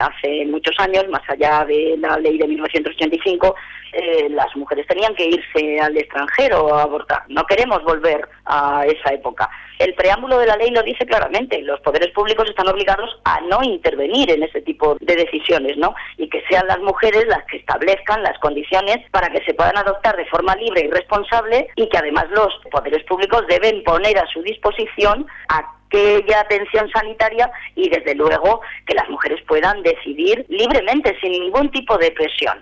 Hace muchos años, más allá de la ley de 1985, las mujeres tenían que irse al extranjero a abortar. No queremos volver a esa época. El preámbulo de la ley lo dice claramente: los poderes públicos están obligados a no intervenir en ese tipo de decisiones, ¿no? Y que sean las mujeres las que establezcan las condiciones para que se puedan adoptar de forma libre y responsable, y que además los poderes públicos deben poner a su disposición aquella atención sanitaria y, desde luego, que las mujeres puedan decidir libremente, sin ningún tipo de presión.